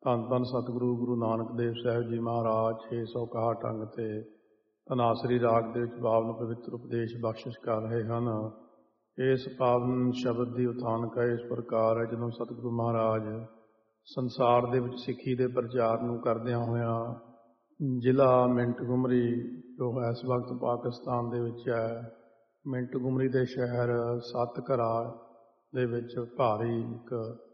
ਧੰਨ ਧੰਨ ਸਤਿਗੁਰੂ ਗੁਰੂ ਨਾਨਕ ਦੇਵ ਸਾਹਿਬ ਜੀ ਮਹਾਰਾਜ 661 ਅੰਗ ਤੇ ਧਨਾਸਰੀ ਰਾਗ ਦੇ ਵਿੱਚ ਪਾਵਨ ਪਵਿੱਤਰ ਉਪਦੇਸ਼ ਬਖਸ਼ਿਸ਼ ਕਰ ਰਹੇ ਹਨ। ਇਸ ਪਾਵਨ ਸ਼ਬਦ ਦੀ ਉਥਾਨਕ ਇਸ ਪ੍ਰਕਾਰ ਹੈ, ਜਦੋਂ ਸਤਿਗੁਰੂ ਮਹਾਰਾਜ ਸੰਸਾਰ ਦੇ ਵਿੱਚ ਸਿੱਖੀ ਦੇ ਪ੍ਰਚਾਰ ਨੂੰ ਕਰਦਿਆਂ ਹੋਇਆਂ ਜ਼ਿਲ੍ਹਾ ਮਿੰਟਗੁਮਰੀ ਜੋ ਇਸ ਵਕਤ ਪਾਕਿਸਤਾਨ ਦੇ ਵਿੱਚ ਹੈ, ਮਿੰਟਗੁਮਰੀ ਦੇ ਸ਼ਹਿਰ ਸਤਘਰਾ ਦੇ ਵਿੱਚ ਭਾਰੀ ਇੱਕ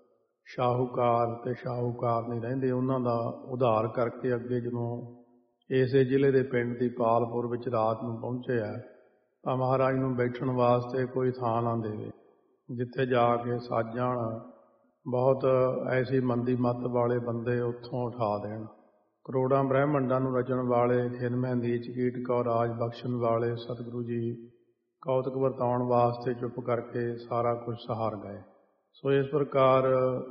ਸ਼ਾਹੂਕਾਰ ਤੇ ਸ਼ਾਹੂਕਾਰ ਨਹੀਂ ਰਹਿੰਦੇ, ਉਹਨਾਂ ਦਾ ਉਧਾਰ ਕਰਕੇ ਅੱਗੇ ਜਦੋਂ ਇਸੇ ਜ਼ਿਲ੍ਹੇ ਦੇ ਪਿੰਡ ਦੀ ਪਾਲਪੁਰ ਵਿੱਚ ਰਾਤ ਨੂੰ ਪਹੁੰਚਿਆ ਤਾਂ ਮਹਾਰਾਜ ਨੂੰ ਬੈਠਣ ਵਾਸਤੇ ਕੋਈ ਥਾਂ ਨਾ ਦੇਵੇ, ਜਿੱਥੇ ਜਾ ਕੇ ਸਾਜਣ ਬਹੁਤ ਐਸੀ ਮੰਦੀ ਮੱਤ ਵਾਲੇ ਬੰਦੇ ਉੱਥੋਂ ਉਠਾ ਦੇਣ। ਕਰੋੜਾਂ ਬ੍ਰਹਿਮੰਡਾਂ ਨੂੰ ਰਚਣ ਵਾਲੇ ਖਿਦਮੈ ਨੀਚ ਕੀਟ ਕਉ ਰਾਜ ਬਖਸ਼ਣ ਵਾਲੇ ਸਤਿਗੁਰੂ ਜੀ ਕੌਤਕ ਵਰਤਾਉਣ ਵਾਸਤੇ ਚੁੱਪ ਕਰਕੇ ਸਾਰਾ ਕੁਝ ਸਹਾਰ ਗਏ। ਸੋ ਇਸ ਪ੍ਰਕਾਰ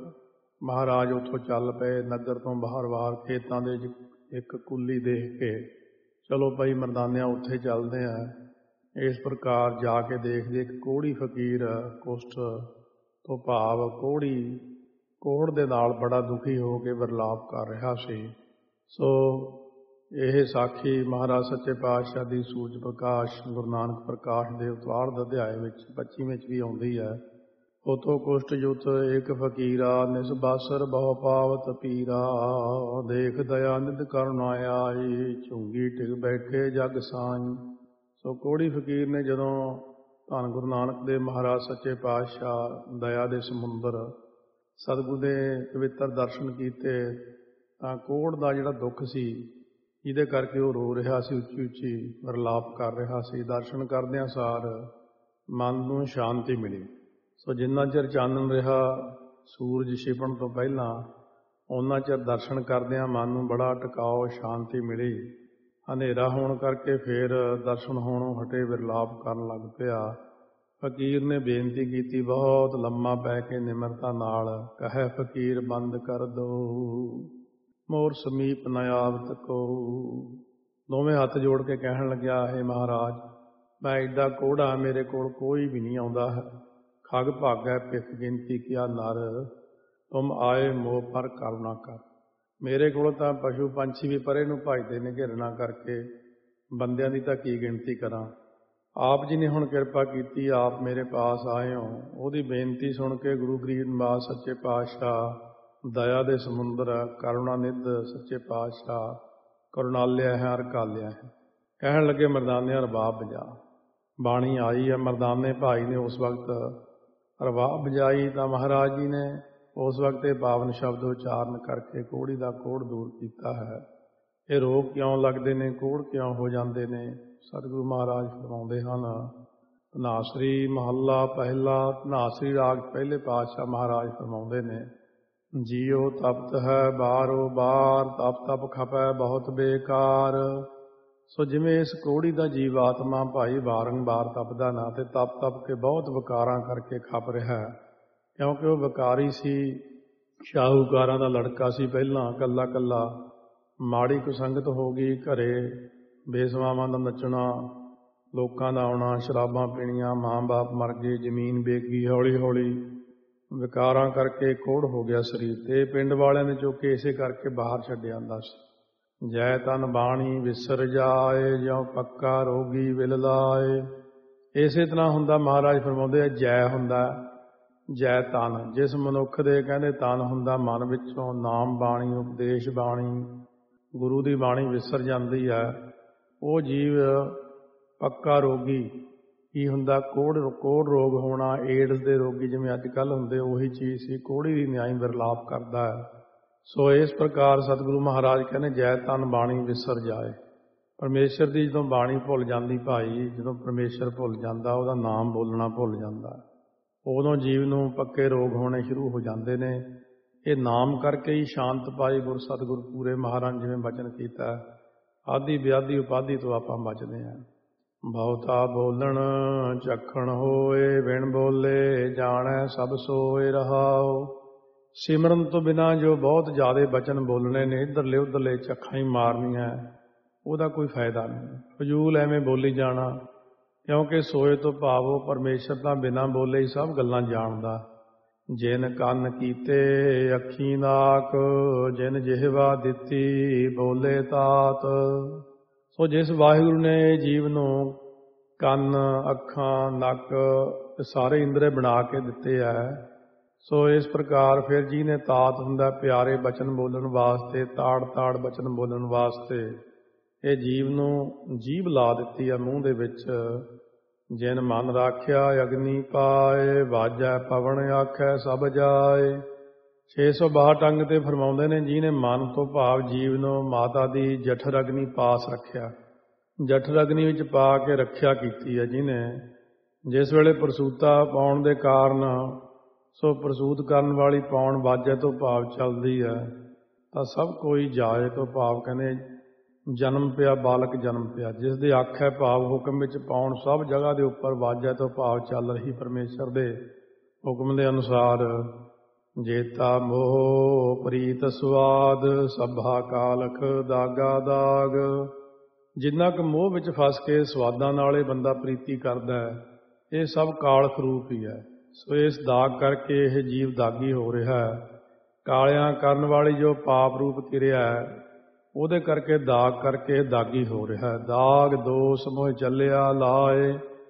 ਮਹਾਰਾਜ ਉੱਥੋਂ ਚੱਲ ਪਏ। ਨਗਰ ਤੋਂ ਬਾਹਰ ਖੇਤਾਂ ਦੇ ਇੱਕ ਕੁੱਲੀ ਦੇਖ ਕੇ ਚਲੋ ਭਾਈ ਮਰਦਾਨਿਆਂ ਉੱਥੇ ਚੱਲਦੇ ਆ। ਇਸ ਪ੍ਰਕਾਰ ਜਾ ਕੇ ਦੇਖਦੇ ਇੱਕ ਕੋਹੜੀ ਫਕੀਰ ਕੁਸ਼ਟ ਤੋਂ ਭਾਵ ਕੋਹੜ ਦੇ ਨਾਲ ਬੜਾ ਦੁਖੀ ਹੋ ਕੇ ਵਿਰਲਾਪ ਕਰ ਰਿਹਾ ਸੀ। ਸੋ ਇਹ ਸਾਖੀ ਮਹਾਰਾਜ ਸੱਚੇ ਪਾਤਸ਼ਾਹ ਦੀ ਸੂਰਜ ਪ੍ਰਕਾਸ਼ ਗੁਰੂ ਨਾਨਕ ਪ੍ਰਕਾਸ਼ ਦੇ ਅਵਤਾਰ ਦੇ ਅਧਿਆਏ ਵਿੱਚ 25 ਵਿੱਚ ਵੀ ਆਉਂਦੀ ਹੈ। ਉਥੋਂ ਕੁਸ਼ਟ ਯੁੱਤ ਇੱਕ ਫਕੀਰਾ ਨਿਸਬਾਸਰ ਬਹੁ ਪਾਵਤ ਪੀਰਾ, ਦੇਖ ਦਇਆ ਨਿਧ ਕਰੁਣਾ ਆਈ, ਝੁੰਗੀ ਟਿਕ ਬੈਠੇ ਜਗ ਸਾਈਂ। ਸੋ ਕੋਹੜੀ ਫਕੀਰ ਨੇ ਜਦੋਂ ਧੰਨ ਗੁਰੂ ਨਾਨਕ ਦੇਵ ਮਹਾਰਾਜ ਸੱਚੇ ਪਾਤਸ਼ਾਹ ਦਇਆ ਦੇ ਸਮੁੰਦਰ ਸਤਿਗੁਰੂ ਦੇ ਪਵਿੱਤਰ ਦਰਸ਼ਨ ਕੀਤੇ ਤਾਂ ਕੋਹੜ ਦਾ ਜਿਹੜਾ ਦੁੱਖ ਸੀ, ਜਿਹਦੇ ਕਰਕੇ ਉਹ ਰੋ ਰਿਹਾ ਸੀ, ਉੱਚੀ ਉੱਚੀ ਵਿਰਲਾਪ ਕਰ ਰਿਹਾ ਸੀ, ਦਰਸ਼ਨ ਕਰਦਿਆਂ ਸਾਰ ਮਨ ਨੂੰ ਸ਼ਾਂਤੀ ਮਿਲੀ। ਸੋ ਜਿੰਨਾ ਚਿਰ ਚਾਨਣ ਰਿਹਾ ਸੂਰਜ ਛਿਪਣ ਤੋਂ ਪਹਿਲਾਂ, ਉਹਨਾਂ ਚਿਰ ਦਰਸ਼ਨ ਕਰਦਿਆਂ ਮਨ ਨੂੰ ਬੜਾ ਟਿਕਾਓ ਸ਼ਾਂਤੀ ਮਿਲੀ। ਹਨੇਰਾ ਹੋਣ ਕਰਕੇ ਫਿਰ ਦਰਸ਼ਨ ਹੋਣੋਂ ਹਟੇ, ਵਿਰਲਾਪ ਕਰਨ ਲੱਗ ਪਿਆ। ਫਕੀਰ ਨੇ ਬੇਨਤੀ ਕੀਤੀ ਬਹੁਤ ਲੰਮਾ ਪੈ ਕੇ ਨਿਮਰਤਾ ਨਾਲ, ਕਹੈ ਫਕੀਰ ਬੰਦ ਕਰ ਦੋ ਮੋਰ ਸਮੀਪ ਨ ਆਵਤ ਕੋ। ਦੋਵੇਂ ਹੱਥ ਜੋੜ ਕੇ ਕਹਿਣ ਲੱਗਿਆ, ਹੈ ਮਹਾਰਾਜ ਮੈਂ ਐਡਾ ਕੋਹੜਾ, ਮੇਰੇ ਕੋਲ ਕੋਈ ਵੀ ਨਹੀਂ ਆਉਂਦਾ ਹੈ। ਖਗ ਭਾਗੈ ਪਿਖ ਗਿਣਤੀ ਕਿਆ ਨਰ, ਤੁਮ ਆਏ ਮੋਹ ਪਰ ਕਰੁਣਾ ਕਰ। ਮੇਰੇ ਕੋਲ ਤਾਂ ਪਸ਼ੂ ਪੰਛੀ ਵੀ ਪਰੇ ਨੂੰ ਭਜਦੇ ਨੇ ਘਿਰਣਾ ਕਰਕੇ, ਬੰਦਿਆਂ ਦੀ ਤਾਂ ਕੀ ਗਿਣਤੀ ਕਰਾਂ। ਆਪ ਜੀ ਨੇ ਹੁਣ ਕਿਰਪਾ ਕੀਤੀ, ਆਪ ਮੇਰੇ ਪਾਸ ਆਏ ਹੋ। ਉਹਦੀ ਬੇਨਤੀ ਸੁਣ ਕੇ ਗੁਰੂ ਗਰੀਬ ਨਿਵਾਜ ਸੱਚੇ ਪਾਤਸ਼ਾਹ ਦਇਆ ਦੇ ਸਮੁੰਦਰ ਕਰੁਣਾ ਨਿਧ ਸੱਚੇ ਪਾਤਸ਼ਾਹ ਕਰੁਣਾਲਿਆ ਹੈ ਅਰਕਾਲਿਆ ਹੈ। ਕਹਿਣ ਲੱਗੇ ਮਰਦਾਨਿਆਂ ਰਬਾਬ ਵਜਾ। ਬਾਣੀ ਆਈ ਹੈ, ਮਰਦਾਨੇ ਭਾਈ ਨੇ ਉਸ ਵਕਤ ਰਬਾਬ ਵਜਾਈ ਤਾਂ ਮਹਾਰਾਜ ਜੀ ਨੇ ਉਸ ਵਕਤ ਇਹ ਪਾਵਨ ਸ਼ਬਦ ਉਚਾਰਨ ਕਰਕੇ ਕੋਹੜੀ ਦਾ ਕੋਹੜ ਦੂਰ ਕੀਤਾ ਹੈ। ਇਹ ਰੋਗ ਕਿਉਂ ਲੱਗਦੇ ਨੇ, ਕੋਹੜ ਕਿਉਂ ਹੋ ਜਾਂਦੇ ਨੇ, ਸਤਿਗੁਰੂ ਮਹਾਰਾਜ ਫਰਮਾਉਂਦੇ ਹਨ। ਧਨਾਸਰੀ ਮਹੱਲਾ ਪਹਿਲਾ, ਧਨਾਸਰੀ ਰਾਗ ਪਹਿਲੇ ਪਾਤਸ਼ਾਹ ਮਹਾਰਾਜ ਫਰਮਾਉਂਦੇ ਨੇ, ਜੀਓ ਤਪਤ ਹੈ ਬਾਰੋ ਬਾਰ, ਤਪ ਤਪ ਖਪੈ ਬਹੁਤ ਬੇਕਾਰ। ਸੋ ਜਿਵੇਂ ਇਸ ਕੋਹੜੀ ਦਾ ਜੀਵ ਆਤਮਾ ਭਾਈ ਬਾਰੰਬਾਰ ਤਪਦਾ ਨਾ ਤੇ ਤਪ ਤਪ ਕੇ ਬਹੁਤ ਵਿਕਾਰਾਂ ਕਰਕੇ ਖਪ ਰਿਹਾ, ਕਿਉਂਕਿ ਉਹ ਵਿਕਾਰੀ ਸੀ, ਸ਼ਾਹੂਕਾਰਾਂ ਦਾ ਲੜਕਾ ਸੀ ਪਹਿਲਾਂ, ਕੱਲਾ ਕੱਲਾ। ਮਾੜੀ ਕੁਸੰਗਤ ਹੋ ਗਈ ਘਰੇ, ਬੇਸਵਾਵਾਂ ਦਾ ਨੱਚਣਾ, ਲੋਕਾਂ ਦਾ ਆਉਣਾ, ਸ਼ਰਾਬਾਂ ਪੀਣੀਆਂ, ਮਾਂ ਬਾਪ ਮਰ ਗਏ, ਜ਼ਮੀਨ ਵੇਚ ਗਈ, ਹੌਲੀ ਹੌਲੀ ਵਿਕਾਰਾਂ ਕਰਕੇ ਕੋਹੜ ਹੋ ਗਿਆ ਸਰੀਰ। ਤੇ ਪਿੰਡ ਵਾਲਿਆਂ ਨੇ ਚੁੱਕ ਕੇ ਇਸੇ ਕਰਕੇ ਬਾਹਰ ਛੱਡਿਆ ਜਾਂਦਾ ਸੀ। ਜੈ ਤਨ ਬਾਣੀ ਵਿਸਰ ਜਾਏ, ਜਿਉ ਪੱਕਾ ਰੋਗੀ ਵਿਲ ਲਾਏ। ਇਸੇ ਤਰ੍ਹਾਂ ਹੁੰਦਾ, ਮਹਾਰਾਜ ਫਰਮਾਉਂਦੇ ਆ ਜੈ ਹੁੰਦਾ, ਜੈ ਤਨ। ਜਿਸ ਮਨੁੱਖ ਦੇ ਕਹਿੰਦੇ ਤਨ ਹੁੰਦਾ ਮਨ ਵਿੱਚੋਂ, ਨਾਮ ਬਾਣੀ ਉਪਦੇਸ਼ ਬਾਣੀ ਗੁਰੂ ਦੀ ਬਾਣੀ ਵਿਸਰ ਜਾਂਦੀ ਹੈ, ਉਹ ਜੀਵ ਪੱਕਾ ਰੋਗੀ। ਕੀ ਹੁੰਦਾ, ਕੋਹੜ ਰੋਗ ਹੋਣਾ, ਏਡਸ ਦੇ ਰੋਗੀ ਜਿਵੇਂ ਅੱਜ ਕੱਲ੍ਹ ਹੁੰਦੇ, ਉਹੀ ਚੀਜ਼ ਸੀ। ਕੋਹੜੀ ਦੀ ਨਿਆਈ ਵਿਰਲਾਪ ਕਰਦਾ ਹੈ। ਸੋ ਇਸ ਪ੍ਰਕਾਰ ਸਤਿਗੁਰੂ ਮਹਾਰਾਜ ਕਹਿੰਦੇ ਜੈ ਤਨ ਬਾਣੀ ਵਿਸਰ ਜਾਏ। ਪਰਮੇਸ਼ਰ ਦੀ ਜਦੋਂ ਬਾਣੀ ਭੁੱਲ ਜਾਂਦੀ ਭਾਈ, ਜਦੋਂ ਪਰਮੇਸ਼ਰ ਭੁੱਲ ਜਾਂਦਾ, ਉਹਦਾ ਨਾਮ ਬੋਲਣਾ ਭੁੱਲ ਜਾਂਦਾ, ਉਦੋਂ ਜੀਵ ਨੂੰ ਪੱਕੇ ਰੋਗ ਹੋਣੇ ਸ਼ੁਰੂ ਹੋ ਜਾਂਦੇ ਨੇ। ਇਹ ਨਾਮ ਕਰਕੇ ਹੀ ਸ਼ਾਂਤ ਪਾਈ ਗੁਰ ਸਤਿਗੁਰ ਪੂਰੇ ਮਹਾਰਾਜ ਜਿਵੇਂ ਬਚਨ ਕੀਤਾ, ਆਦਿ ਵਿਆਧੀ ਉਪਾਧੀ ਤੋਂ ਆਪਾਂ ਬਚਦੇ ਹਾਂ। ਬਹੁਤਾ ਬੋਲਣ ਚਖਣ ਹੋਏ, ਬਿਨ ਬੋਲੇ ਜਾਣੈ ਸਭ ਸੋਏ ਰਹਾਓ। ਸਿਮਰਨ ਤੋਂ ਬਿਨਾਂ ਜੋ ਬਹੁਤ ਜ਼ਿਆਦਾ ਬਚਨ ਬੋਲਣੇ ਨੇ, ਇੱਧਰਲੇ ਉੱਧਰਲੇ ਚੱਖਾਂ ਹੀ ਮਾਰਨੀਆਂ, ਉਹਦਾ ਕੋਈ ਫਾਇਦਾ ਨਹੀਂ। ਫਜ਼ੂਲ ਐਵੇਂ ਬੋਲੀ ਜਾਣਾ, ਕਿਉਂਕਿ ਸੋਏ ਤੋਂ ਭਾਵ ਉਹ ਪਰਮੇਸ਼ਰ ਤਾਂ ਬਿਨਾਂ ਬੋਲੇ ਹੀ ਸਭ ਗੱਲਾਂ ਜਾਣਦਾ। ਜਿਨ ਕੰਨ ਕੀਤੇ ਅੱਖੀ ਨਾਕ, ਜਿਨ ਜਿਹਵਾ ਦਿੱਤੀ ਬੋਲੇ ਤਾਤ। ਸੋ ਜਿਸ ਵਾਹਿਗੁਰੂ ਨੇ ਜੀਵ ਨੂੰ ਕੰਨ, ਅੱਖਾਂ, ਨੱਕ ਸਾਰੇ ਇੰਦਰੇ ਬਣਾ ਕੇ ਦਿੱਤੇ ਹੈ, ਸੋ ਇਸ ਪ੍ਰਕਾਰ ਫਿਰ ਜਿਹਨੇ ਤਾਤ ਹੁੰਦਾ ਪਿਆਰੇ ਬਚਨ ਬੋਲਣ ਵਾਸਤੇ, ਤਾੜ ਤਾੜ ਬਚਨ ਬੋਲਣ ਵਾਸਤੇ, ਇਹ ਜੀਵ ਨੂੰ ਜੀਭ ਲਾ ਦਿੱਤੀ ਹੈ ਮੂੰਹ ਦੇ ਵਿੱਚ। ਜਿਨ ਮਨ ਰਾਖਿਆ ਅਗਨੀ ਪਾਏ, ਵਾਜੈ ਪਵਨ ਆਖੈ ਸਭ ਜਾਏ। 662 ਅੰਗ ਤੇ ਫਰਮਾਉਂਦੇ ਨੇ, ਜਿਹਨੇ ਮਨ ਤੋਂ ਭਾਵ ਜੀਵ ਨੂੰ ਮਾਤਾ ਦੀ ਜਠਰ ਅਗਨੀ ਪਾਸ ਰੱਖਿਆ, ਜਠਰ ਅਗਨੀ ਵਿੱਚ ਪਾ ਕੇ ਰੱਖਿਆ ਕੀਤੀ ਹੈ ਜਿਹਨੇ। ਜਿਸ ਵੇਲੇ ਪ੍ਰਸੂਤਾ ਪਾਉਣ ਦੇ ਕਾਰਨ, ਸੋ ਪ੍ਰਸੂਤ ਕਰਨ ਵਾਲੀ ਪਾਉਣ ਵਾਜੇ ਤੋਂ ਭਾਵ ਚੱਲਦੀ ਹੈ, ਤਾਂ ਸਭ ਕੋਈ ਜਾਏ ਤੋਂ ਭਾਵ ਕਹਿੰਦੇ ਜਨਮ ਪਿਆ, ਬਾਲਕ ਜਨਮ ਪਿਆ। ਜਿਸ ਦੀ ਅੱਖ ਹੈ ਭਾਵ ਹੁਕਮ ਵਿੱਚ ਪਾਉਣ, ਸਭ ਜਗ੍ਹਾ ਦੇ ਉੱਪਰ ਵਾਜੇ ਤੋਂ ਭਾਵ ਚੱਲ ਰਹੀ ਪਰਮੇਸ਼ਰ ਦੇ ਹੁਕਮ ਦੇ ਅਨੁਸਾਰ। ਜੇਤਾ ਮੋਹ ਪ੍ਰੀਤ ਸਵਾਦ, ਸਭਾ ਕਾਲਖ ਦਾਗਾ ਦਾਗ। ਜਿੰਨਾ ਕੁ ਮੋਹ ਵਿੱਚ ਫਸ ਕੇ ਸਵਾਦਾਂ ਨਾਲ ਇਹ ਬੰਦਾ ਪ੍ਰੀਤੀ ਕਰਦਾ ਹੈ, ਇਹ ਸਭ ਕਾਲਖ ਰੂਪ ਹੀ ਹੈ। ਸੋ ਇਸ ਦਾਗ ਕਰਕੇ ਇਹ ਜੀਵ ਦਾਗੀ ਹੋ ਰਿਹਾ ਹੈ। ਕਾਲਿਆਂ ਕਰਨ ਵਾਲੀ ਜੋ ਪਾਪ ਰੂਪ ਕਿਰਿਆ ਹੈ, ਉਹਦੇ ਕਰਕੇ ਦਾਗ ਕਰਕੇ ਦਾਗੀ ਹੋ ਰਿਹਾ ਹੈ। ਦਾਗ ਦੋਸ ਮੋਹ ਚੱਲਿਆ ਲਾਏ,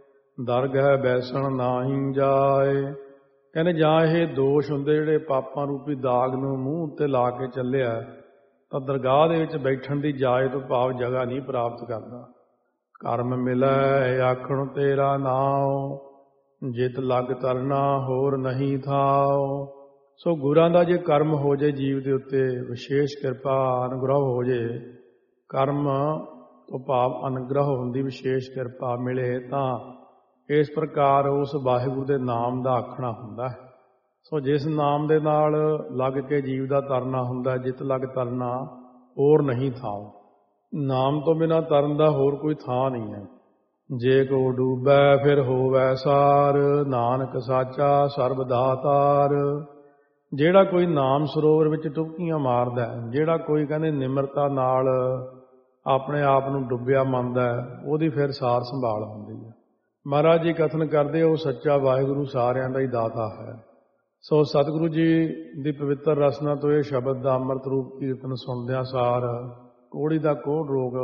ਦਰਗਹਿ ਬੈਸਣ ਨਾਹੀਂ ਜਾਏ। ਕਹਿੰਦੇ ਜਾਂ ਇਹ ਦੋਸ਼ ਹੁੰਦੇ ਜਿਹੜੇ ਪਾਪਾਂ ਰੂਪੀ ਦਾਗ ਨੂੰ ਮੂੰਹ ਉੱਤੇ ਲਾ ਕੇ ਚੱਲਿਆ, ਤਾਂ ਦਰਗਾਹ ਦੇ ਵਿੱਚ ਬੈਠਣ ਦੀ ਜਾਏ ਤੋਂ ਭਾਵ ਜਗ੍ਹਾ ਨਹੀਂ ਪ੍ਰਾਪਤ ਕਰਦਾ। ਕਰਮ ਮਿਲੈ ਆਖਣ ਤੇਰਾ ਨਾਉ, ਜਿਤ ਲਗ ਤਰਨਾ ਹੋਰ ਨਹੀਂ ਥਾਉ। ਸੋ ਗੁਰਾਂ ਦਾ ਜੇ ਕਰਮ ਹੋ ਜੇ ਜੀਵ ਦੇ ਉੱਤੇ, ਵਿਸ਼ੇਸ਼ ਕਿਰਪਾ ਅਨੁਗ੍ਰਹ ਹੋ ਜੇ, ਕਰਮ ਤੋਂ ਭਾਵ ਅਨੁਗ੍ਰਹ ਹੁੰਦੀ ਵਿਸ਼ੇਸ਼ ਕਿਰਪਾ ਮਿਲੇ, ਤਾਂ ਇਸ ਪ੍ਰਕਾਰ ਉਸ ਵਾਹਿਗੁਰੂ ਦੇ ਨਾਮ ਦਾ ਆਖਣਾ ਹੁੰਦਾ ਹੈ। ਸੋ ਜਿਸ ਨਾਮ ਦੇ ਨਾਲ ਲੱਗ ਕੇ ਜੀਵ ਦਾ ਤਰਨਾ ਹੁੰਦਾ, ਜਿਤ ਲਗ ਤਰਨਾ ਹੋਰ ਨਹੀਂ ਥਾਉ। ਨਾਮ ਤੋਂ ਬਿਨਾਂ ਤਰਨ ਦਾ ਹੋਰ ਕੋਈ ਥਾਂ ਨਹੀਂ ਹੈ। ਜੇ ਕੋ ਡੂਬੈ ਫਿਰ ਹੋਵੈ ਸਾਰ, ਨਾਨਕ ਸਾਚਾ ਸਰਬ ਦਾਤਾਰ। ਜਿਹੜਾ ਕੋਈ ਨਾਮ ਸਰੋਵਰ ਵਿੱਚ ਡੁਬਕੀਆਂ ਮਾਰਦਾ, ਜਿਹੜਾ ਕੋਈ ਕਹਿੰਦੇ ਨਿਮਰਤਾ ਨਾਲ ਆਪਣੇ ਆਪ ਨੂੰ ਡੁੱਬਿਆ ਮੰਨਦਾ, ਉਹਦੀ ਫਿਰ ਸਾਰ ਸੰਭਾਲ ਹੁੰਦੀ ਹੈ। ਮਹਾਰਾਜ ਜੀ ਕਥਨ ਕਰਦੇ, ਉਹ ਸੱਚਾ ਵਾਹਿਗੁਰੂ ਸਾਰਿਆਂ ਦਾ ਹੀ ਦਾਤਾ ਹੈ। ਸੋ ਸਤਿਗੁਰੂ ਜੀ ਦੀ ਪਵਿੱਤਰ ਰਸਨਾ ਤੋਂ ਇਹ ਸ਼ਬਦ ਦਾ ਅੰਮ੍ਰਿਤ ਰੂਪ ਕੀਰਤਨ ਸੁਣਦਿਆਂ ਸਾਰ ਕੋਹੜੀ ਦਾ ਕੋਹੜ ਰੋਗ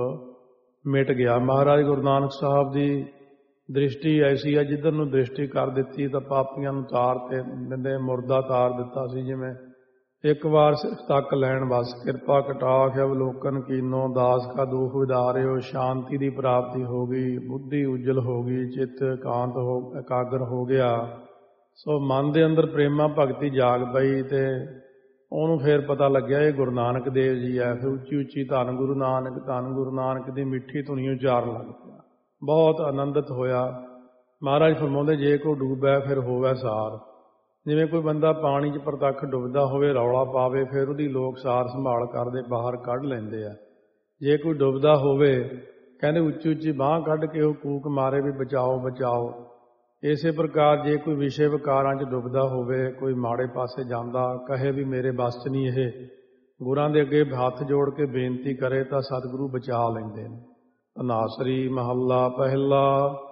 ਮਿਟ ਗਿਆ। ਮਹਾਰਾਜ ਗੁਰੂ ਨਾਨਕ ਸਾਹਿਬ ਦੀ ਦ੍ਰਿਸ਼ਟੀ ਐਸੀ ਹੈ, ਜਿੱਧਰ ਨੂੰ ਦ੍ਰਿਸ਼ਟੀ ਕਰ ਦਿੱਤੀ ਤਾਂ ਪਾਪੀਆਂ ਨੂੰ ਤਾਰ ਤੇ ਦਿੰਦੇ, ਮੁਰਦਾ ਤਾਰ ਦਿੱਤਾ ਸੀ ਜਿਵੇਂ। ਇੱਕ ਵਾਰ ਸਿਰਫ ਤੱਕ ਲੈਣ ਬਸ, ਕਿਰਪਾ ਕਟਾਖ ਅਵਲੋਕਨ ਕੀਨੋ, ਦਾਸ ਕਾ ਦੁਖ ਵਿਦਾਰਿਓ। ਸ਼ਾਂਤੀ ਦੀ ਪ੍ਰਾਪਤੀ ਹੋ ਗਈ, ਬੁੱਧੀ ਉਜਲ ਹੋ ਗਈ, ਚਿੱਤ ਇਕਾਗਰ ਹੋ ਗਿਆ। ਸੋ ਮਨ ਦੇ ਅੰਦਰ ਪ੍ਰੇਮਾ ਭਗਤੀ ਜਾਗ ਪਈ, ਤੇ ਉਹਨੂੰ ਫਿਰ ਪਤਾ ਲੱਗਿਆ ਇਹ ਗੁਰੂ ਨਾਨਕ ਦੇਵ ਜੀ ਹੈ। ਫਿਰ ਉੱਚੀ ਉੱਚੀ ਧੰਨ ਗੁਰੂ ਨਾਨਕ, ਧੰਨ ਗੁਰੂ ਨਾਨਕ ਦੀ ਮਿੱਠੀ ਧੁਨੀ ਉਚਾਰਨ ਲੱਗ ਪਿਆ। ਬਹੁਤ ਆਨੰਦਿਤ ਹੋਇਆ। ਮਹਾਰਾਜ ਫਰਮਾਉਂਦੇ, ਜੇ ਕੋ ਡੂਬੈ ਫਿਰ ਹੋਵੈ ਸਾਰ। ਜਿਵੇਂ ਕੋਈ ਬੰਦਾ ਪਾਣੀ 'ਚ ਪ੍ਰਤੱਖ ਡੁੱਬਦਾ ਹੋਵੇ, ਰੌਲਾ ਪਾਵੇ, ਫਿਰ ਉਹਦੀ ਲੋਕ ਸਾਰ ਸੰਭਾਲ ਕਰਦੇ ਬਾਹਰ ਕੱਢ ਲੈਂਦੇ ਆ। ਜੇ ਕੋਈ ਡੁੱਬਦਾ ਹੋਵੇ, ਕਹਿੰਦੇ ਉੱਚੀ ਉੱਚੀ ਬਾਂਹ ਕੱਢ ਕੇ ਉਹ ਕੂਕ ਮਾਰੇ ਵੀ ਬਚਾਓ ਬਚਾਓ। ਇਸੇ ਪ੍ਰਕਾਰ ਜੇ ਕੋਈ ਵਿਸ਼ੇ ਵਿਕਾਰਾਂ 'ਚ ਡੁੱਬਦਾ ਹੋਵੇ, ਕੋਈ ਮਾੜੇ ਪਾਸੇ ਜਾਂਦਾ, ਕਹੇ ਵੀ ਮੇਰੇ ਵੱਸ 'ਚ ਨਹੀਂ ਇਹ, ਗੁਰਾਂ ਦੇ ਅੱਗੇ ਹੱਥ ਜੋੜ ਕੇ ਬੇਨਤੀ ਕਰੇ ਤਾਂ ਸਤਿਗੁਰੂ ਬਚਾ ਲੈਂਦੇ ਨੇ। ਧਨਾਸਰੀ ਮਹੱਲਾ ਪਹਿਲਾ।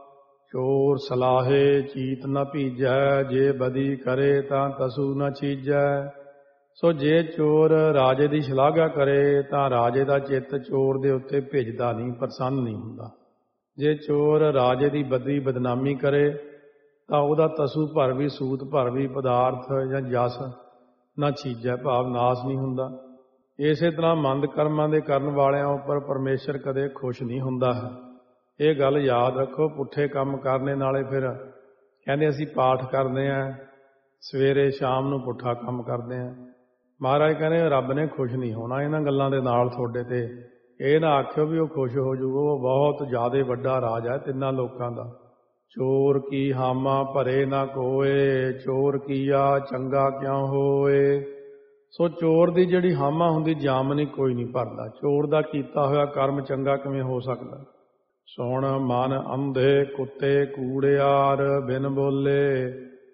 ਚੋਰ ਸਲਾਹੇ ਚੀਤ ਨ ਭੀਜੈ, ਜੇ ਬਦੀ ਕਰੇ ਤਾਂ ਤਸੂ ਨ ਛੀਜੈ। ਸੋ ਜੇ ਚੋਰ ਰਾਜੇ ਦੀ ਸ਼ਲਾਘਾ ਕਰੇ ਤਾਂ ਰਾਜੇ ਦਾ ਚਿੱਤ ਚੋਰ ਦੇ ਉੱਤੇ ਭਿੱਜਦਾ ਨਹੀਂ, ਪ੍ਰਸੰਨ ਨਹੀਂ ਹੁੰਦਾ। ਜੇ ਚੋਰ ਰਾਜੇ ਦੀ ਬਦੀ ਬਦਨਾਮੀ ਕਰੇ ਤਾਂ ਉਹਦਾ ਤਸੂ ਭਰ ਵੀ, ਸੂਤ ਭਰ ਵੀ ਪਦਾਰਥ ਜਾਂ ਜਸ ਨਾ ਛੀਜੈ, ਭਾਵ ਨਾਸ ਨਹੀਂ ਹੁੰਦਾ। ਇਸੇ ਤਰ੍ਹਾਂ ਮੰਦ ਕਰਮਾਂ ਦੇ ਕਰਨ ਵਾਲਿਆਂ ਉੱਪਰ ਪਰਮੇਸ਼ਰ ਕਦੇ ਖੁਸ਼ ਨਹੀਂ ਹੁੰਦਾ ਹੈ। ਇਹ ਗੱਲ ਯਾਦ ਰੱਖੋ। ਪੁੱਠੇ ਕੰਮ ਕਰਨੇ ਨਾਲੇ ਫਿਰ ਕਹਿੰਦੇ ਅਸੀਂ ਪਾਠ ਕਰਦੇ ਹਾਂ, ਸਵੇਰੇ ਸ਼ਾਮ ਨੂੰ ਪੁੱਠਾ ਕੰਮ ਕਰਦੇ ਹਾਂ। ਮਹਾਰਾਜ ਕਹਿੰਦੇ ਰੱਬ ਨੇ ਖੁਸ਼ ਨਹੀਂ ਹੋਣਾ ਇਹਨਾਂ ਗੱਲਾਂ ਦੇ ਨਾਲ ਤੁਹਾਡੇ ਤੇ। ਇਹ ਨਾ ਆਖਿਓ ਵੀ ਉਹ ਖੁਸ਼ ਹੋ ਜਾਊਗਾ, ਉਹ ਬਹੁਤ ਜ਼ਿਆਦਾ ਵੱਡਾ ਰਾਜ ਹੈ ਤਿੰਨਾਂ ਲੋਕਾਂ ਦਾ। ਚੋਰ ਕੀ ਹਾਮਾ ਭਰੇ ਨਾ ਕੋਏ, ਚੋਰ ਕੀਆ ਚੰਗਾ ਕਿਉਂ ਹੋਏ। ਸੋ ਚੋਰ ਦੀ ਜਿਹੜੀ ਹਾਮਾ ਹੁੰਦੀ, ਜਾਮਨੀ ਕੋਈ ਨਹੀਂ ਭਰਦਾ। ਚੋਰ ਦਾ ਕੀਤਾ ਹੋਇਆ ਕਰਮ ਚੰਗਾ ਕਿਵੇਂ ਹੋ ਸਕਦਾ। ਸੁਣ ਮਨ ਅੰਧੇ ਕੁੱਤੇ ਕੂੜਿਆਰ, ਬਿਨ ਬੋਲੇ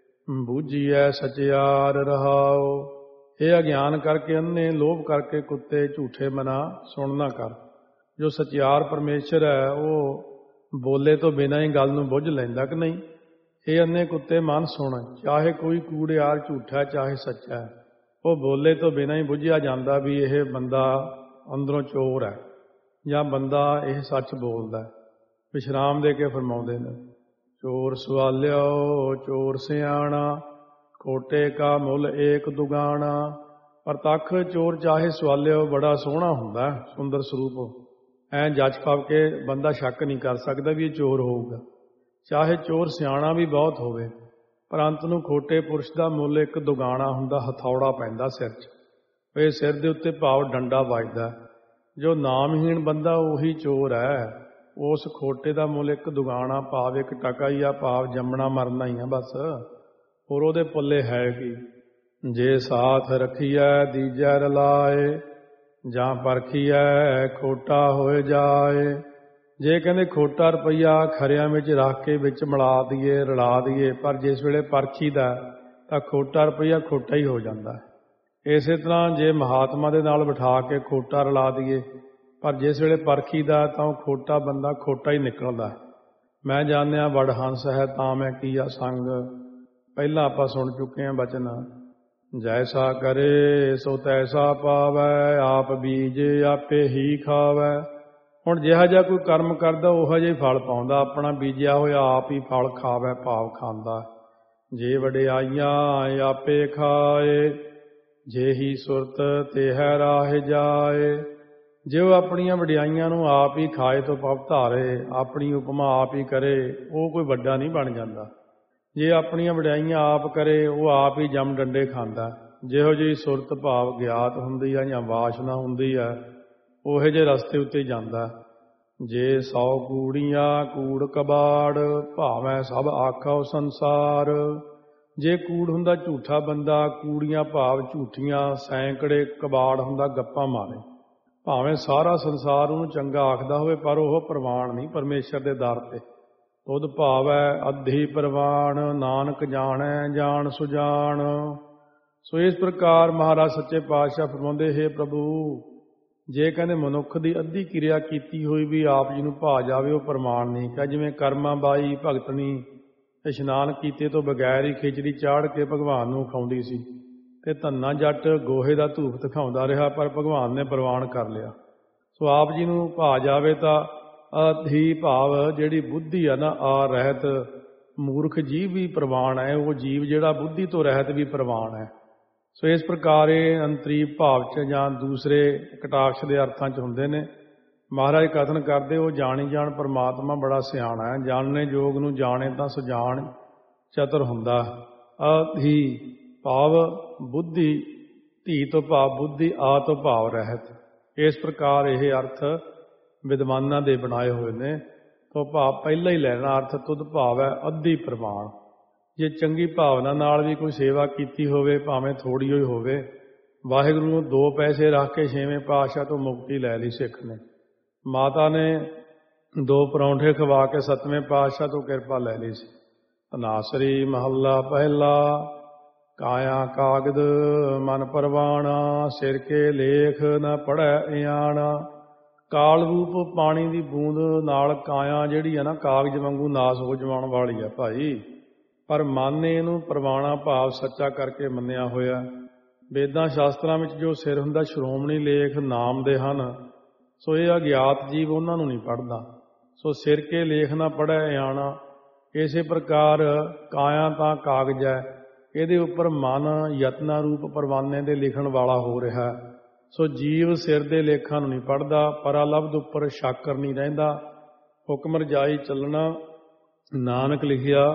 ਬੂਝੀਐ ਸਚਿਆਰ ਰਹਾਓ। ਇਹ ਅਗਿਆਨ ਕਰਕੇ ਅੰਨੇ, ਲੋਭ ਕਰਕੇ ਕੁੱਤੇ ਝੂਠੇ ਮਨਾ ਸੁਣ ਨਾ ਕਰ। ਜੋ ਸਚਿਆਰ ਪਰਮੇਸ਼ਰ ਹੈ ਉਹ ਬੋਲੇ ਤੋਂ ਬਿਨਾਂ ਹੀ ਗੱਲ ਨੂੰ ਬੁੱਝ ਲੈਂਦਾ ਕਿ ਨਹੀਂ। ਇਹ ਅੰਨੇ ਕੁੱਤੇ ਮਨ ਸੁਣ, ਚਾਹੇ ਕੋਈ ਕੂੜਿਆਰ ਝੂਠਾ ਚਾਹੇ ਸੱਚਾ ਹੈ। ਉਹ ਬੋਲੇ ਤੋਂ ਬਿਨਾਂ ਹੀ ਬੁੱਝਿਆ ਜਾਂਦਾ ਵੀ ਇਹ ਬੰਦਾ ਅੰਦਰੋਂ ਚੋਰ ਹੈ ਜਾਂ ਬੰਦਾ ਇਹ ਸੱਚ ਬੋਲਦਾ। ਵਿਸ਼ਰਾਮ ਦੇ ਕੇ ਫਰਮਾਉਂਦੇ ਨੇ, ਚੋਰ ਸਵਾਲਿਓ ਚੋਰ ਸਿਆਣਾ, ਖੋਟੇ ਕਾ ਮੁੱਲ ਏਕ ਦੁਗਾਣਾ। ਪ੍ਰਤੱਖ ਚੋਰ ਚਾਹੇ ਸਵਾਲਿਓ ਬੜਾ ਸੋਹਣਾ ਹੁੰਦਾ, ਸੁੰਦਰ ਸਰੂਪ, ਐਂ ਜੱਜ ਪਾਵ ਕੇ ਬੰਦਾ ਸ਼ੱਕ ਨਹੀਂ ਕਰ ਸਕਦਾ ਵੀ ਇਹ ਚੋਰ ਹੋਊਗਾ। ਚਾਹੇ ਚੋਰ ਸਿਆਣਾ ਵੀ ਬਹੁਤ ਹੋਵੇ, ਪਰ ਅੰਤ ਨੂੰ ਖੋਟੇ ਪੁਰਸ਼ ਦਾ ਮੁੱਲ ਇੱਕ ਦੁਗਾਣਾ ਹੁੰਦਾ, ਹਥੌੜਾ ਪੈਂਦਾ ਸਿਰ 'ਚ। ਇਹ ਸਿਰ ਦੇ ਉੱਤੇ ਭਾਵ ਡੰਡਾ ਵੱਜਦਾ। ਜੋ ਨਾਮਹੀਣ ਬੰਦਾ ਉਹੀ ਚੋਰ ਹੈ। ਉਸ ਖੋਟੇ ਦਾ ਮੁੱਲ ਇੱਕ ਦੁਗਾਣਾ, ਭਾਵ ਇੱਕ ਟਕਾ ਹੀ ਆ, ਭਾਵ ਜੰਮਣਾ ਮਰਨਾ ਹੀ ਆ ਬਸ, ਹੋਰ ਉਹਦੇ ਪੱਲੇ ਹੈ ਕੀ। ਜੇ ਸਾਥ ਰੱਖੀਐ ਦੀਜੈ ਰਲਾਏ, ਜਾਂ ਪਰਖੀਐ ਖੋਟਾ ਹੋਏ ਜਾਏ। ਜੇ ਕਹਿੰਦੇ ਖੋਟਾ ਰੁਪਈਆ ਖਰਿਆਂ ਵਿੱਚ ਰੱਖ ਕੇ ਵਿੱਚ ਮਿਲਾ ਦਈਏ, ਰਲਾ ਦਈਏ, ਪਰ ਜਿਸ ਵੇਲੇ ਪਰਖੀਦਾ ਤਾਂ ਖੋਟਾ ਰੁਪਈਆ ਖੋਟਾ ਹੀ ਹੋ ਜਾਂਦਾ। ਇਸੇ ਤਰ੍ਹਾਂ ਜੇ ਮਹਾਤਮਾ ਦੇ ਨਾਲ ਬਿਠਾ ਕੇ ਖੋਟਾ ਰਲਾ ਦਈਏ, ਪਰ ਜਿਸ ਵੇਲੇ ਪਰਖੀਦਾ ਤਾਂ ਉਹ ਖੋਟਾ ਬੰਦਾ ਖੋਟਾ ਹੀ ਨਿਕਲਦਾ। ਮੈਂ ਜਾਣਿਆ ਵਡ ਹੰਸ ਹੈ ਤਾਂ ਮੈਂ ਕੀਆ ਸੰਗ, ਪਹਿਲਾਂ ਆਪਾਂ ਸੁਣ ਚੁੱਕੇ ਹਾਂ ਬਚਨ। ਜੈਸਾ ਕਰੇ ਸੋ ਤੈਸਾ ਪਾਵੈ, ਆਪ ਬੀਜੇ ਆਪੇ ਹੀ ਖਾਵੈ। ਹੁਣ ਜਿਹਾ ਜਿਹਾ ਕੋਈ ਕਰਮ ਕਰਦਾ ਉਹੋ ਜਿਹਾ ਹੀ ਫਲ ਪਾਉਂਦਾ, ਆਪਣਾ ਬੀਜਿਆ ਹੋਇਆ ਆਪ ਹੀ ਫਲ ਖਾਵੈ, ਭਾਵ ਖਾਂਦਾ। ਜੇ ਵਡਿਆਈਆਂ ਆਪੇ ਖਾਏ, ਜੇ ਹੀ ਸੁਰਤ ਤੇਹੈ ਰਾਹ ਜਾਏ। ਜੇ ਉਹ ਆਪਣੀਆਂ ਵਡਿਆਈਆਂ ਨੂੰ ਆਪ ਹੀ ਖਾਏ ਤੋਂ ਪਵ ਧਾਰੇ, ਆਪਣੀ ਉਪਮਾ ਆਪ ਹੀ ਕਰੇ, ਉਹ ਕੋਈ ਵੱਡਾ ਨਹੀਂ ਬਣ ਜਾਂਦਾ। ਜੇ ਆਪਣੀਆਂ ਵਡਿਆਈਆਂ ਆਪ ਕਰੇ, ਉਹ ਆਪ ਹੀ ਜੰਮ ਡੰਡੇ ਖਾਂਦਾ। ਜਿਹੋ ਜਿਹੀ ਸੁਰਤ ਭਾਵ ਗਿਆਤ ਹੁੰਦੀ ਹੈ ਜਾਂ ਵਾਸ਼ਨਾ ਹੁੰਦੀ ਹੈ, ਉਹੋ ਜਿਹੇ ਰਸਤੇ ਉੱਤੇ ਜਾਂਦਾ। ਜੇ 100 ਕੂੜੀਆਂ ਕੂੜ ਕਬਾੜ, ਭਾਵੇਂ ਸਭ ਆਖੋ ਸੰਸਾਰ। ਜੇ ਕੂੜ ਹੁੰਦਾ ਝੂਠਾ ਬੰਦਾ, ਕੂੜੀਆਂ ਭਾਵ ਝੂਠੀਆਂ, ਸੈਂਕੜੇ ਕਬਾੜ ਹੁੰਦਾ ਗੱਪਾਂ ਮਾਰੇ, ਭਾਵੇਂ ਸਾਰਾ ਸੰਸਾਰ ਉਹਨੂੰ ਚੰਗਾ ਆਖਦਾ ਹੋਵੇ, ਪਰ ਉਹ ਪ੍ਰਵਾਨ ਨਹੀਂ ਪਰਮੇਸ਼ਰ ਦੇ ਦਰ ਤੇ। ਤੁਧ ਭਾਵੈ ਅੱਧੀ ਪ੍ਰਵਾਨ, ਨਾਨਕ ਜਾਣੈ ਜਾਣ ਸੁਜਾਨ। ਸੋ ਇਸ ਪ੍ਰਕਾਰ ਮਹਾਰਾਜ ਸੱਚੇ ਪਾਤਸ਼ਾਹ ਫਰਮਾਉਂਦੇ, ਹੇ ਪ੍ਰਭੂ, ਜੇ ਕਹਿੰਦੇ ਮਨੁੱਖ ਦੀ ਅੱਧੀ ਕਿਰਿਆ ਕੀਤੀ ਹੋਈ ਵੀ ਆਪ ਜੀ ਨੂੰ ਭਾ ਜਾਵੇ, ਉਹ ਪ੍ਰਮਾਣ ਨਹੀਂ ਕਾ। ਜਿਵੇਂ ਕਰਮਾਂ ਬਾਈ ਭਗਤਣੀ ਇਸ਼ਨਾਨ ਕੀਤੇ ਤੋਂ ਬਗੈਰ ਹੀ ਖਿਚੜੀ ਚਾੜ ਕੇ ਭਗਵਾਨ ਨੂੰ ਖਾਉਂਦੀ ਸੀ, ਤੇ ਧੰਨਾ ਜੱਟ ਗੋਹੇ ਦਾ ਧੂਪ ਦਿਖਾਉਂਦਾ ਰਿਹਾ, ਪਰ ਭਗਵਾਨ ਨੇ ਪ੍ਰਵਾਨ ਕਰ ਲਿਆ। ਸੋ ਆਪ ਜੀ ਨੂੰ ਭਾ ਜਾਵੇ ਤਾਂ ਅਧੀ ਭਾਵ ਜਿਹੜੀ ਬੁੱਧੀ ਆ ਨਾ, ਆ ਰਹਿਤ ਮੂਰਖ ਜੀਵ ਵੀ ਪ੍ਰਵਾਨ ਹੈ। ਉਹ ਜੀਵ ਜਿਹੜਾ ਬੁੱਧੀ ਤੋਂ ਰਹਿਤ ਵੀ ਪ੍ਰਵਾਨ ਹੈ। ਸੋ ਇਸ ਪ੍ਰਕਾਰ ਇਹ ਅੰਤਰੀਵ ਭਾਵ 'ਚ ਜਾਂ ਦੂਸਰੇ ਕਟਾਕਸ਼ ਦੇ ਅਰਥਾਂ 'ਚ ਹੁੰਦੇ ਨੇ। ਮਹਾਰਾਜ ਕਥਨ ਕਰਦੇ, ਉਹ ਜਾਣੀ ਜਾਣ ਪਰਮਾਤਮਾ ਬੜਾ ਸਿਆਣਾ ਹੈ। ਜਾਣਨੇ ਯੋਗ ਨੂੰ ਜਾਣੇ ਤਾਂ ਸੁਜਾਨ ਚਤੁਰ ਹੁੰਦਾ। ਅਧੀ ਭਾਵ ਬੁੱਧੀ, ਧੀ ਤੋਂ ਭਾਵ ਬੁੱਧੀ, ਆ ਤੋਂ ਭਾਵ ਰਹਿਤ। ਇਸ ਪ੍ਰਕਾਰ ਇਹ ਅਰਥ ਵਿਦਵਾਨਾਂ ਦੇ ਬਣਾਏ ਹੋਏ ਨੇ। ਤੋਂ ਭਾਵ ਪਹਿਲਾਂ ਹੀ ਲੈਣਾ ਅਰਥ ਤੁਧ ਭਾਵ ਹੈ ਅੱਧੀ ਪ੍ਰਵਾਨ। ਜੇ ਚੰਗੀ ਭਾਵਨਾ ਨਾਲ ਵੀ ਕੋਈ ਸੇਵਾ ਕੀਤੀ ਹੋਵੇ, ਭਾਵੇਂ ਥੋੜ੍ਹੀ ਹੋਈ ਹੋਵੇ, ਵਾਹਿਗੁਰੂ ਨੂੰ 2 ਪੈਸੇ ਰੱਖ ਕੇ 6ਵੇਂ ਪਾਤਸ਼ਾਹ ਤੋਂ ਮੁਕਤੀ ਲੈ ਲਈ ਸਿੱਖ ਨੇ। ਮਾਤਾ ਨੇ 2 ਪਰੌਂਠੇ ਖਵਾ ਕੇ 7ਵੇਂ ਪਾਤਸ਼ਾਹ ਤੋਂ ਕਿਰਪਾ ਲੈ ਲਈ ਸੀ। ਧਨਾਸਰੀ ਮਹੱਲਾ ਪਹਿਲਾ। ਕਾਇਆ ਕਾਗਦ ਮਨ ਪਰਵਾਣਾ, ਸਿਰ ਕੇ ਲੇਖ ਨਾ ਪੜ੍ਹੈ ਇਆਣਾ। ਕਾਲ ਰੂਪ ਪਾਣੀ ਦੀ ਬੂੰਦ ਨਾਲ ਕਾਇਆ ਜਿਹੜੀ ਹੈ ਨਾ, ਕਾਗਜ਼ ਵਾਂਗੂ ਨਾਸ ਹੋ ਜਾਣ ਵਾਲੀ ਹੈ ਭਾਈ, ਪਰ ਮਨ ਨੇ ਇਹਨੂੰ ਪਰਵਾਣਾ ਭਾਵ ਸੱਚਾ ਕਰਕੇ ਮੰਨਿਆ ਹੋਇਆ। ਵੇਦਾਂ ਸ਼ਾਸਤਰਾਂ ਵਿੱਚ ਜੋ ਸਿਰ ਹੁੰਦਾ, ਸ਼੍ਰੋਮਣੀ ਲੇਖ ਨਾਮ ਦੇ ਹਨ। ਸੋ ਇਹ ਅਗਿਆਤ ਜੀਵ ਉਹਨਾਂ ਨੂੰ ਨਹੀਂ ਪੜ੍ਹਦਾ। ਸੋ ਸਿਰ ਕੇ ਲੇਖ ਨਾ ਪੜ੍ਹੈ ਆਣਾ। ਇਸੇ ਪ੍ਰਕਾਰ ਕਾਇਆ ਤਾਂ ਕਾਗਜ਼ ਹੈ, ਇਹਦੇ ਉੱਪਰ ਮਨ ਯਤਨਾ ਰੂਪ ਪਰਵਾਨੇ ਦੇ ਲਿਖਣ ਵਾਲਾ ਹੋ ਰਿਹਾ। ਸੋ ਜੀਵ ਸਿਰ ਦੇ ਲੇਖਾਂ ਨੂੰ ਨਹੀਂ ਪੜ੍ਹਦਾ, ਪਰਾਲਬਧ ਉੱਪਰ ਸ਼ਾਕਰ ਨਹੀਂ ਰਹਿੰਦਾ। ਹੁਕਮ ਰਜਾਈ ਚੱਲਣਾ, ਨਾਨਕ ਲਿਖਿਆ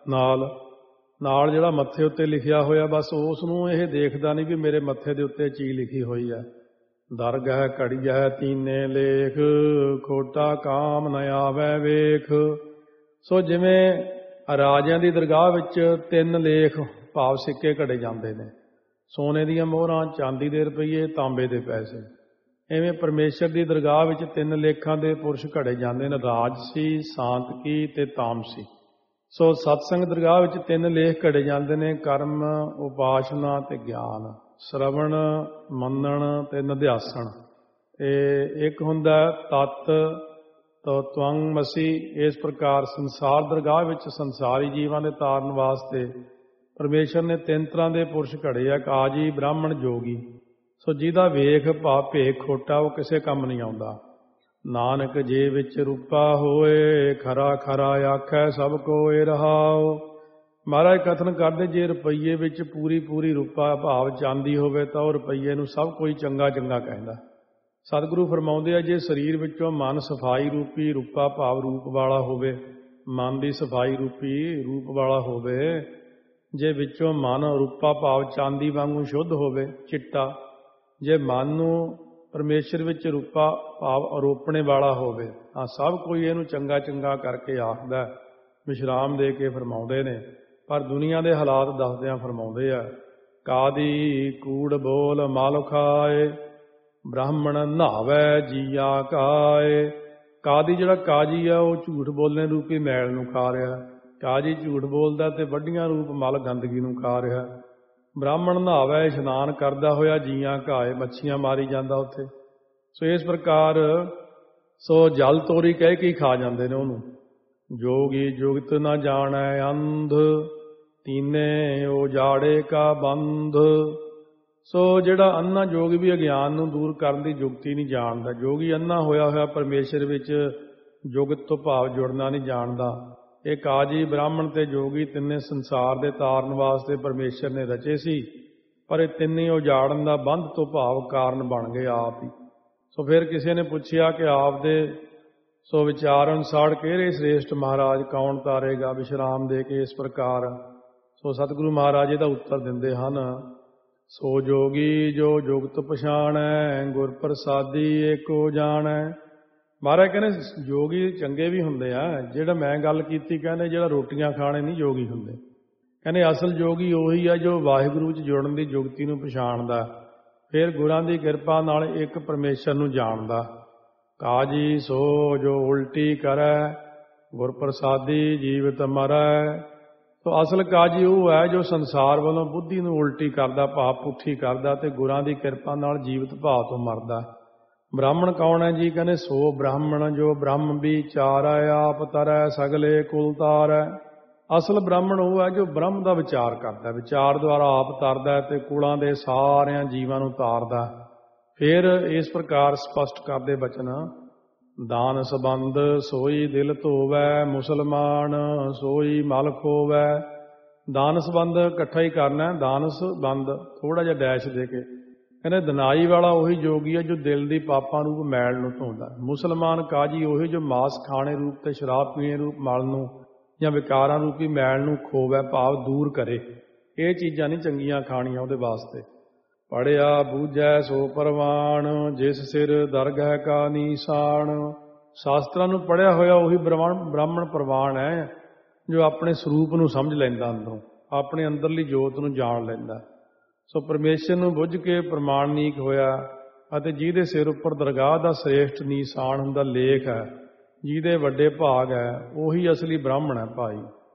ਨਾਲ ਜਿਹੜਾ ਮੱਥੇ ਉੱਤੇ ਲਿਖਿਆ ਹੋਇਆ, ਬਸ ਉਸ ਨੂੰ ਇਹ ਦੇਖਦਾ ਨਹੀਂ ਵੀ ਮੇਰੇ ਮੱਥੇ ਦੇ ਉੱਤੇ ਚੀਜ਼ ਲਿਖੀ ਹੋਈ ਹੈ। ਦਰਗਹਿ ਘੜੀਐ ਤੀਨੇ ਲੇਖ, ਖੋਟਾ ਕਾਮ ਨ ਆਵੈ ਵੇਖ। ਸੋ ਜਿਵੇਂ ਰਾਜਿਆਂ ਦੀ ਦਰਗਾਹ ਵਿੱਚ 3 ਲੇਖ ਭਾਵ ਸਿੱਕੇ ਘੜੇ ਜਾਂਦੇ ਨੇ, ਸੋਨੇ ਦੀਆਂ ਮੋਹਰਾਂ, ਚਾਂਦੀ ਦੇ ਰੁਪਈਏ, ਤਾਂਬੇ ਦੇ ਪੈਸੇ, ਇਵੇਂ ਪਰਮੇਸ਼ਰ ਦੀ ਦਰਗਾਹ ਵਿੱਚ 3 ਲੇਖਾਂ ਦੇ ਪੁਰਸ਼ ਘੜੇ ਜਾਂਦੇ ਨੇ, ਰਾਜਸੀ, ਸਾਂਤਕੀ ਤੇ ਤਾਮਸੀ। ਸੋ ਸਤਸੰਗ ਦਰਗਾਹ ਵਿੱਚ 3 ਲੇਖ ਘੜੇ ਜਾਂਦੇ ਨੇ, ਕਰਮ, ਉਪਾਸਨਾ ਤੇ ਗਿਆਨ, ਸ਼ਰਵਣ, ਮੰਨਣ ਤੇ ਨਿਧਿਆਸਣ। ਤੇ ਇੱਕ ਹੁੰਦਾ ਤਤ, ਤੋ ਤਵੰ ਮਸੀ। ਇਸ ਪ੍ਰਕਾਰ ਸੰਸਾਰ ਦਰਗਾਹ ਵਿੱਚ ਸੰਸਾਰੀ ਜੀਵਾਂ ਦੇ ਤਾਰਨ ਵਾਸਤੇ ਪਰਮੇਸ਼ਰ ਨੇ ਤਿੰਨ ਤਰ੍ਹਾਂ ਦੇ ਪੁਰਸ਼ ਘੜੇ ਆ, ਕਾਜੀ, ਬ੍ਰਾਹਮਣ, ਜੋਗੀ। ਸੋ ਜਿਹਦਾ ਵੇਖ ਭਾਵ ਭੇਖ ਖੋਟਾ ਉਹ ਕਿਸੇ ਕੰਮ ਨਹੀਂ ਆਉਂਦਾ। ਨਾਨਕ ਜੇ ਵਿੱਚ ਰੂਪਾ ਹੋਏ, ਖਰਾ ਖਰਾ ਆਖੈ ਸਭ ਕੋਇ ਰਹਾਉ। ਮਹਾਰਾਜ ਕਥਨ ਕਰਦੇ, ਜੇ ਰੁਪਈਏ ਵਿੱਚ ਪੂਰੀ ਪੂਰੀ ਰੂਪਾ ਭਾਵ ਚਾਂਦੀ ਹੋਵੇ ਤਾਂ ਉਹ ਰੁਪਈਏ ਨੂੰ ਸਭ ਕੋਈ ਚੰਗਾ ਚੰਗਾ ਕਹਿੰਦਾ। ਸਤਿਗੁਰੂ ਫਰਮਾਉਂਦੇ ਆ, ਜੇ ਸਰੀਰ ਵਿੱਚੋਂ ਮਨ ਸਫਾਈ ਰੂਪੀ ਰੂਪਾ ਭਾਵ ਰੂਪ ਵਾਲਾ ਹੋਵੇ, ਮਨ ਦੀ ਸਫਾਈ ਰੂਪੀ ਰੂਪ ਵਾਲਾ ਹੋਵੇ, ਜੇ ਵਿੱਚੋਂ ਮਨ ਰੂਪਾ ਭਾਵ ਚਾਂਦੀ ਵਾਂਗੂ ਸ਼ੁੱਧ ਹੋਵੇ, ਚਿੱਟਾ, ਜੇ ਮਨ ਨੂੰ ਪਰਮੇਸ਼ਰ ਵਿੱਚ ਰੂਪਾ ਭਾਵ ਆਰੋਪਣੇ ਵਾਲਾ ਹੋਵੇ ਤਾਂ ਸਭ ਕੋਈ ਇਹਨੂੰ ਚੰਗਾ ਚੰਗਾ ਕਰਕੇ ਆਖਦਾ। ਵਿਸ਼ਰਾਮ ਦੇ ਕੇ ਫਰਮਾਉਂਦੇ ਨੇ, ਪਰ ਦੁਨੀਆ ਦੇ ਹਾਲਾਤ ਦੱਸਦਿਆਂ ਫਰਮਾਉਂਦੇ ਆ, ਕਾਦੀ ਕੂੜ ਬੋਲ ਮਲ ਖਾਏ, ਬ੍ਰਾਹਮਣ ਨਹਾਵੈ ਜੀਆ ਕਾਏ। ਕਾਦੀ ਜਿਹੜਾ ਕਾਜੀ ਆ ਉਹ ਝੂਠ ਬੋਲਣੇ ਰੂਪੀ ਮੈਲ ਨੂੰ ਖਾ ਰਿਹਾ। ਕਾਜੀ ਝੂਠ ਬੋਲਦਾ ਤੇ ਵੱਡੀਆਂ ਰੂਪ ਮਲ ਗੰਦਗੀ ਨੂੰ ਖਾ ਰਿਹਾ। ਬ੍ਰਾਹਮਣ ਨਹਾਵੈ, ਇਸ਼ਨਾਨ ਕਰਦਾ ਹੋਇਆ ਜੀਆਂ ਘਾਏ, ਮੱਛੀਆਂ ਮਾਰੀ ਜਾਂਦਾ ਉੱਥੇ। ਸੋ ਇਸ ਪ੍ਰਕਾਰ ਸੋ ਜਲ ਤੋਰੀ ਕਹਿ ਕੇ ਖਾ ਜਾਂਦੇ ਨੇ ਉਹਨੂੰ। ਜੋਗੀ ਜੁਗਤ ਨਾ ਜਾਣੈ ਅੰਧ, ਤੀਨੇ ਉਜਾੜੇ ਕਾ ਬੰਧ। ਸੋ ਜਿਹੜਾ ਅੰਨਾ ਜੋਗੀ ਵੀ ਅਗਿਆਨ ਨੂੰ ਦੂਰ ਕਰਨ ਦੀ ਜੁਗਤੀ ਨਹੀਂ ਜਾਣਦਾ। ਜੋਗੀ ਅੰਨਾ ਹੋਇਆ ਹੋਇਆ ਪਰਮੇਸ਼ਰ ਵਿੱਚ ਜੁਗਤ ਤੋਂ ਭਾਵ ਜੁੜਨਾ ਨਹੀਂ ਜਾਣਦਾ। ਇਹ ਕਾਜੀ, ਬ੍ਰਾਹਮਣ ਤੇ ਜੋਗੀ ਤਿੰਨੇ ਸੰਸਾਰ ਦੇ ਤਾਰਨ ਵਾਸਤੇ ਪਰਮੇਸ਼ਰ ਨੇ ਰਚੇ ਸੀ, ਪਰ ਇਹ ਤਿੰਨੇ ਉਜਾੜਨ ਦਾ ਬੰਧ ਤੋਂ ਭਾਵ ਕਾਰਨ ਬਣ ਗਏ ਆਪ ਹੀ। ਸੋ ਫਿਰ ਕਿਸੇ ਨੇ ਪੁੱਛਿਆ ਕਿ ਆਪ ਦੇ ਸੋ ਵਿਚਾਰ ਅਨੁਸਾਰ ਕਿਹੜੇ ਸ੍ਰੇਸ਼ਟ ਮਹਾਰਾਜ ਕੌਣ ਤਾਰੇਗਾ? ਵਿਸ਼ਰਾਮ ਦੇ ਕੇ ਇਸ ਪ੍ਰਕਾਰ ਸੋ ਸਤਿਗੁਰੂ ਮਹਾਰਾਜ ਇਹਦਾ ਉੱਤਰ ਦਿੰਦੇ ਹਨ, ਸੋ ਜੋਗੀ ਜੋ ਜੁਗਤ ਪਛਾਣੈ, ਗੁਰ ਪ੍ਰਸਾਦੀ ਏਕੋ ਜਾਣੈ। ਮਹਾਰਾਜ ਕਹਿੰਦੇ ਜੋਗੀ ਚੰਗੇ ਵੀ ਹੁੰਦੇ ਆ। ਜਿਹੜਾ ਮੈਂ ਗੱਲ ਕੀਤੀ, ਕਹਿੰਦੇ ਜਿਹੜਾ ਰੋਟੀਆਂ ਖਾਣੇ ਨਹੀਂ ਜੋਗੀ ਹੁੰਦੇ। ਕਹਿੰਦੇ ਅਸਲ ਜੋਗੀ ਉਹੀ ਆ ਜੋ ਵਾਹਿਗੁਰੂ 'ਚ ਜੁੜਨ ਦੀ ਜੁਗਤੀ ਨੂੰ ਪਛਾਣਦਾ, ਫਿਰ ਗੁਰਾਂ ਦੀ ਕਿਰਪਾ ਨਾਲ ਇੱਕ ਪਰਮੇਸ਼ਰ ਨੂੰ ਜਾਣਦਾ। ਕਾਜੀ ਸੋ ਜੋ ਉਲਟੀ ਕਰੈ, ਗੁਰ ਪ੍ਰਸਾਦੀ ਜੀਵਤ ਮਰੈ। ਤੋ ਅਸਲ ਕਾਜੀ ਉਹ ਹੈ ਜੋ ਸੰਸਾਰ ਵੱਲੋਂ ਬੁੱਧੀ ਨੂੰ ਉਲਟੀ ਕਰਦਾ, ਭਾਵ ਪੁੱਠੀ ਕਰਦਾ, ਤੇ ਗੁਰਾਂ ਦੀ ਕਿਰਪਾ ਨਾਲ ਜੀਵਤ ਭਾਵ ਤੋਂ ਮਰਦਾ। ਬ੍ਰਾਹਮਣ ਕੌਣ ਹੈ ਜੀ? ਕਹਿੰਦੇ ਸੋ ਬ੍ਰਾਹਮਣ ਜੋ ਬ੍ਰਹਮ ਵਿਚਾਰੈ, ਆਪ ਤਰੈ ਸਗਲੇ ਕੁਲ ਤਾਰੈ। ਅਸਲ ਬ੍ਰਾਹਮਣ ਉਹ ਹੈ ਜੋ ਬ੍ਰਹਮ ਦਾ ਵਿਚਾਰ ਕਰਦਾ, ਵਿਚਾਰ ਦੁਆਰਾ ਆਪ ਤਰਦਾ ਤੇ ਕੁਲਾਂ ਦੇ ਸਾਰਿਆਂ ਜੀਵਾਂ ਨੂੰ ਤਾਰਦਾ। ਫਿਰ ਇਸ ਪ੍ਰਕਾਰ ਸਪਸ਼ਟ ਕਰਦੇ ਬਚਨ, ਦਾਨ ਸੰਬੰਧ ਸੋਈ ਦਿਲ ਧੋਵੈ, ਮੁਸਲਮਾਨ ਸੋਈ ਮਲ ਖੋਵੈ। ਦਾਨ ਸੰਬੰਧ ਇਕੱਠਾ ਹੀ ਕਰਨਾ, ਦਾਨ ਸੰਬੰਧ ਥੋੜਾ ਜਿਹਾ ਡੈਸ਼ ਦੇ ਕੇ ਕਹਿੰਦੇ ਦਨਾਈ ਵਾਲਾ ਉਹੀ ਜੋਗੀ ਹੈ ਜੋ ਦਿਲ ਦੀ ਪਾਪਾਂ ਰੂਪ ਮੈਲ ਨੂੰ ਧੋਂਦਾ। ਮੁਸਲਮਾਨ ਕਾਜੀ ਉਹੀ ਜੋ ਮਾਸ ਖਾਣੇ ਰੂਪ ਤੇ ਸ਼ਰਾਬ ਪੀਣੇ ਰੂਪ ਮਲ ਨੂੰ ਜਾਂ ਵਿਕਾਰਾਂ ਰੂਪੀ ਮੈਲ ਨੂੰ ਖੋਵੈ, ਭਾਵ ਦੂਰ ਕਰੇ। ਇਹ ਚੀਜ਼ਾਂ ਨਹੀਂ ਚੰਗੀਆਂ ਖਾਣੀਆਂ ਉਹਦੇ ਵਾਸਤੇ। ਪੜਿਆ ਬੂਝੈ ਸੋ ਪ੍ਰਵਾਨ, ਜਿਸ ਸਿਰ ਦਰਗਹਿ ਕਾ ਨੀਸਾਨ। ਸ਼ਾਸਤਰਾਂ ਨੂੰ ਪੜ੍ਹਿਆ ਹੋਇਆ ਉਹੀ ਬ੍ਰਾਹਮਣ ਪ੍ਰਵਾਨ ਹੈ ਜੋ ਆਪਣੇ ਸਰੂਪ ਨੂੰ ਸਮਝ ਲੈਂਦਾ, ਅੰਦਰੋਂ ਆਪਣੇ ਅੰਦਰਲੀ ਜੋਤ ਨੂੰ ਜਾਣ ਲੈਂਦਾ। ਸੋ ਪਰਮੇਸ਼ਰ ਨੂੰ ਬੁੱਝ ਕੇ ਪ੍ਰਮਾਣੀਕ ਹੋਇਆ ਅਤੇ ਜਿਹਦੇ ਸਿਰ ਉੱਪਰ ਦਰਗਾਹ ਦਾ ਸ੍ਰੇਸ਼ਟ ਨੀਸਾਨ ਹੁੰਦਾ, ਲੇਖ ਹੈ, ਜਿਹਦੇ ਵੱਡੇ ਭਾਗ ਹੈ, ਉਹੀ ਅਸਲੀ ਬ੍ਰਾਹਮਣ ਹੈ ਭਾਈ।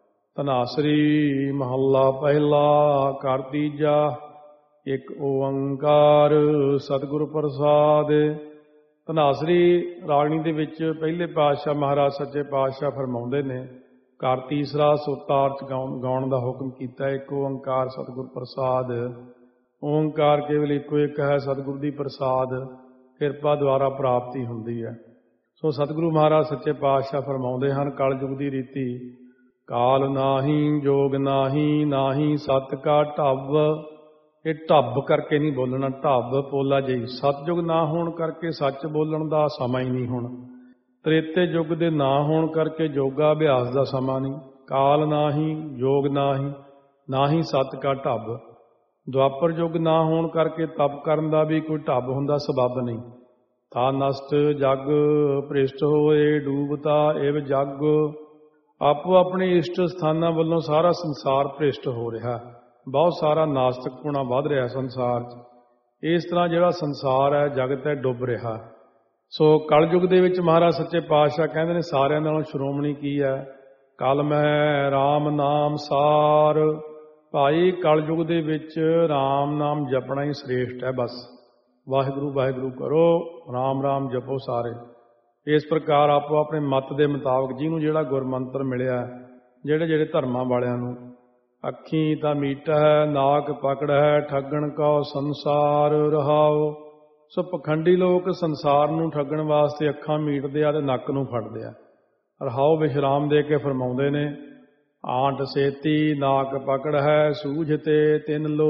ਧਨਾਸਰੀ ਮਹੱਲਾ ਪਹਿਲਾ, ਘਰ ਤੀਜਾ, ਇੱਕ ਓੰਕਾਰ ਸਤਿਗੁਰ ਪ੍ਰਸਾਦ। ਧਨਾਸਰੀ ਰਾਗਣੀ ਦੇ ਵਿੱਚ ਪਹਿਲੇ ਪਾਤਸ਼ਾਹ ਮਹਾਰਾਜ ਸੱਚੇ ਪਾਤਸ਼ਾਹ ਫਰਮਾਉਂਦੇ ਨੇ, ਘਰ ਤੀਸਰਾ ਸੋਤਾਰ 'ਚ ਗਾਉਣ ਦਾ ਹੁਕਮ ਕੀਤਾ, ਇੱਕ ਓੰਕਾਰ ਸਤਿਗੁਰ ਪ੍ਰਸਾਦ। ਓੰਕਾਰ ਕੇਵਲ ਇੱਕੋ ਇੱਕ ਹੈ, ਸਤਿਗੁਰੂ ਦੀ ਪ੍ਰਸਾਦ ਕਿਰਪਾ ਦੁਆਰਾ ਪ੍ਰਾਪਤੀ ਹੁੰਦੀ ਹੈ। ਸੋ ਸਤਿਗੁਰੂ ਮਹਾਰਾਜ ਸੱਚੇ ਪਾਤਸ਼ਾਹ ਫਰਮਾਉਂਦੇ ਹਨ, ਕਲਯੁਗ ਦੀ ਰੀਤੀ, ਕਾਲ ਨਾਹੀ ਜੋਗ ਨਾਹੀ, ਨਾਹੀ ਸਤ ਕਾ ਢੱਬ। ਇਹ ਢੱਬ ਕਰਕੇ ਨਹੀਂ ਬੋਲਣਾ, ਢੱਬ ਪੋਲਾ ਜਿਹੀ। ਸਤਯੁਗ ਨਾ ਹੋਣ ਕਰਕੇ ਸੱਚ ਬੋਲਣ ਦਾ ਸਮਾਂ ਹੀ ਨਹੀਂ ਹੁਣ। ਤ੍ਰੇਤੇ ਯੁੱਗ ਦੇ ਨਾ ਹੋਣ ਕਰਕੇ ਯੋਗਾ ਅਭਿਆਸ ਦਾ ਸਮਾਂ ਨਹੀਂ। ਕਾਲ ਨਾਹੀ ਜੋਗ ਨਾਹੀ, ਨਾਹੀ ਸਤ ਕਾ ਢੱਬ। ਦੁਆਪਰ ਯੁੱਗ ਨਾ ਹੋਣ ਕਰਕੇ ਤਪ ਕਰਨ ਦਾ ਵੀ ਕੋਈ ਢੱਬ ਹੁੰਦਾ, ਸਬੱਬ ਨਹੀਂ। ਥਾ ਨਸ਼ਟ ਜਗ ਭ੍ਰਿਸ਼ਟ ਹੋਏ, ਡੂਬਤਾ ਇਵ ਜਗ। ਆਪੋ ਆਪਣੇ ਇਸ਼ਟ ਸਥਾਨਾਂ ਵੱਲੋਂ ਸਾਰਾ ਸੰਸਾਰ ਭ੍ਰਿਸ਼ਟ ਹੋ ਰਿਹਾ, ਬਹੁਤ ਸਾਰਾ ਨਾਸਤਿਕਪੁਣਾ ਵੱਧ ਰਿਹਾ ਸੰਸਾਰ 'ਚ। ਇਸ ਤਰ੍ਹਾਂ ਜਿਹੜਾ ਸੰਸਾਰ ਹੈ, ਜਗਤ ਹੈ, ਡੁੱਬ ਰਿਹਾ। ਸੋ ਕਲਯੁਗ ਦੇ ਵਿੱਚ ਮਹਾਰਾਜ ਸੱਚੇ ਪਾਤਸ਼ਾਹ ਕਹਿੰਦੇ ਨੇ, ਸਾਰਿਆਂ ਨਾਲੋਂ ਸ਼੍ਰੋਮਣੀ ਕੀ ਹੈ? ਕਲ ਮਹਿ ਰਾਮ ਨਾਮ ਸਾਰ। ਭਾਈ ਕਲਯੁਗ ਦੇ ਵਿੱਚ ਰਾਮ ਨਾਮ ਜਪਣਾ ਹੀ ਸ੍ਰੇਸ਼ਟ ਹੈ। ਬਸ ਵਾਹਿਗੁਰੂ ਵਾਹਿਗੁਰੂ ਕਰੋ, ਰਾਮ ਰਾਮ ਜਪੋ ਸਾਰੇ। ਇਸ ਪ੍ਰਕਾਰ ਆਪੋ ਆਪਣੇ ਮਤ ਦੇ ਮੁਤਾਬਕ ਜਿਹਨੂੰ ਜਿਹੜਾ ਗੁਰਮੰਤਰ ਮਿਲਿਆ, ਜਿਹੜੇ ਜਿਹੜੇ ਧਰਮਾਂ ਵਾਲਿਆਂ ਨੂੰ, ਅੱਖੀਂ ਤਾਂ ਮੀਟ ਹੈ ਨਾਕ ਪਕੜ ਹੈ ਠੱਗਣ ਕਉ ਸੰਸਾਰ ਰਹਾਓ। ਸੋ ਪਖੰਡੀ ਲੋਕ ਸੰਸਾਰ ਨੂੰ ਠੱਗਣ ਵਾਸਤੇ ਅੱਖਾਂ ਮੀਟਦੇ ਆ ਤੇ ਨੱਕ ਨੂੰ ਫੜਦੇ ਆ। ਰਹਾਓ ਵਿਸ਼ਰਾਮ ਦੇ ਕੇ ਫਰਮਾਉਂਦੇ ਨੇ, ਆਂਟ ਸੇਤੀ ਨਾਕ ਪਕੜ ਹੈ ਸੂਝ ਤੇ ਤਿੰਨ ਲੋ।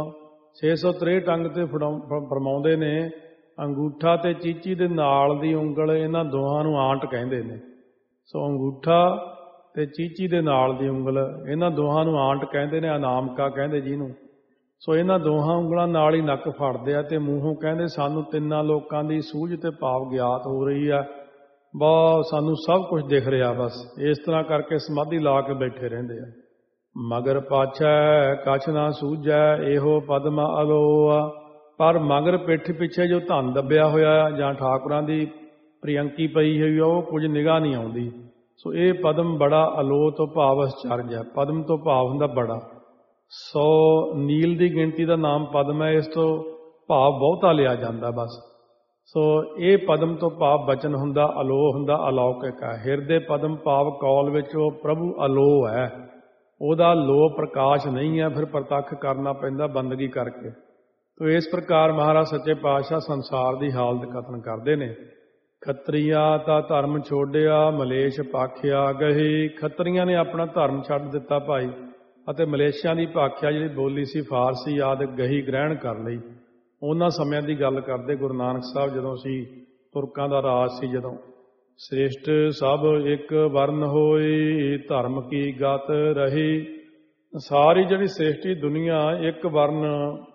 663 ਅੰਗ ਤੇ ਫਰਮਾਉਂਦੇ ਨੇ, ਅੰਗੂਠਾ ਤੇ ਚੀਚੀ ਦੇ ਨਾਲ ਦੀ ਉਂਗਲ, ਇਹਨਾਂ ਦੋਹਾਂ ਨੂੰ ਆਂਟ ਕਹਿੰਦੇ ਨੇ। ਸੋ ਅੰਗੂਠਾ ਤੇ ਚੀਚੀ ਦੇ ਨਾਲ ਦੀ ਉਂਗਲ, ਇਹਨਾਂ ਦੋਹਾਂ ਨੂੰ ਆਂਟ ਕਹਿੰਦੇ ਨੇ, ਅਨਾਮਕਾ ਕਹਿੰਦੇ ਜਿਹਨੂੰ। ਸੋ ਇਹਨਾਂ ਦੋਹਾਂ ਉਂਗਲਾਂ ਨਾਲ ਹੀ ਨੱਕ ਫੜਦੇ ਆ ਤੇ ਮੂੰਹੋਂ ਕਹਿੰਦੇ ਸਾਨੂੰ ਤਿੰਨਾਂ ਲੋਕਾਂ ਦੀ ਸੂਝ ਤੇ ਭਾਵ ਗਿਆਤ ਹੋ ਰਹੀ ਆ, ਬਹੁਤ ਸਾਨੂੰ ਸਭ ਕੁਝ ਦਿਖ ਰਿਹਾ। ਬਸ ਇਸ ਤਰ੍ਹਾਂ ਕਰਕੇ ਸਮਾਧੀ ਲਾ ਕੇ ਬੈਠੇ ਰਹਿੰਦੇ ਆ। ਮਗਰ ਪਾਛੈ ਕਛ ਨਾ ਸੂਝੈ ਇਹੋ ਪਦਮ ਅਲੋਆ। ਪਰ ਮਗਰ ਪਿੱਠ ਪਿੱਛੇ ਜੋ ਧਨ ਦੱਬਿਆ ਹੋਇਆ ਜਾਂ ਠਾਕੁਰਾਂ ਦੀ ਪ੍ਰਿਅੰਕੀ ਪਈ ਹੋਈ ਉਹ ਕੁਝ ਨਿਗਾਹ ਨਹੀਂ ਆਉਂਦੀ। ਸੋ ਇਹ ਪਦਮ ਬੜਾ ਅਲੋ ਤੋਂ ਭਾਵ ਅਸਚਰਜ ਹੈ। ਪਦਮ ਤੋਂ ਭਾਵ ਹੁੰਦਾ ਬੜਾ। 100 ਨੀਲ ਦੀ ਗਿਣਤੀ ਦਾ ਨਾਮ ਪਦਮ ਹੈ, ਇਸ ਤੋਂ ਭਾਵ ਬਹੁਤਾ ਲਿਆ ਜਾਂਦਾ ਬਸ। ਸੋ ਇਹ ਪਦਮ ਤੋਂ ਭਾਵ ਬਚਨ ਹੁੰਦਾ, ਅਲੋ ਹੁੰਦਾ, ਅਲੌਕਿਕ ਹੈ। ਹਿਰਦੇ ਪਦਮ ਭਾਵ ਕੌਲ ਵਿੱਚ ਉਹ ਪ੍ਰਭੂ ਅਲੋ ਹੈ, ਉਹਦਾ ਲੋ ਪ੍ਰਕਾਸ਼ ਨਹੀਂ ਹੈ, ਫਿਰ ਪ੍ਰਤੱਖ ਕਰਨਾ ਪੈਂਦਾ ਬੰਦਗੀ ਕਰਕੇ। ਤੋ ਇਸ ਪ੍ਰਕਾਰ ਮਹਾਰਾਜ ਸੱਚੇ ਪਾਤਸ਼ਾਹ ਸੰਸਾਰ ਦੀ ਹਾਲਤ ਕਥਨ ਕਰਦੇ ਨੇ। ਖੱਤਰੀਆ ਤਾਂ ਧਰਮ ਛੋੜਿਆ ਮਲੇਸ਼ ਪਾਖਿਆ ਗਹੀ। ਖੱਤਰੀਆਂ ਨੇ ਆਪਣਾ ਧਰਮ ਛੱਡ ਦਿੱਤਾ ਭਾਈ, ਅਤੇ ਮਲੇਸ਼ੀਆਂ ਦੀ ਭਾਖਿਆ ਜਿਹੜੀ ਬੋਲੀ ਸੀ ਫਾਰਸੀ ਆਦਿ ਗਹੀ ਗ੍ਰਹਿਣ ਕਰ ਲਈ। ਉਹਨਾਂ ਸਮਿਆਂ ਦੀ ਗੱਲ ਕਰਦੇ ਗੁਰੂ ਨਾਨਕ ਸਾਹਿਬ, ਜਦੋਂ ਸੀ ਤੁਰਕਾਂ ਦਾ ਰਾਜ ਸੀ, ਜਦੋਂ ਸ੍ਰੇਸ਼ਟ ਸਭ ਇੱਕ ਵਰਨ ਹੋਈ ਧਰਮ ਕੀ ਗਤ ਰਹੀ। ਸਾਰੀ ਜਿਹੜੀ ਸ੍ਰੇਸ਼ਟੀ ਦੁਨੀਆ ਇੱਕ ਵਰਨ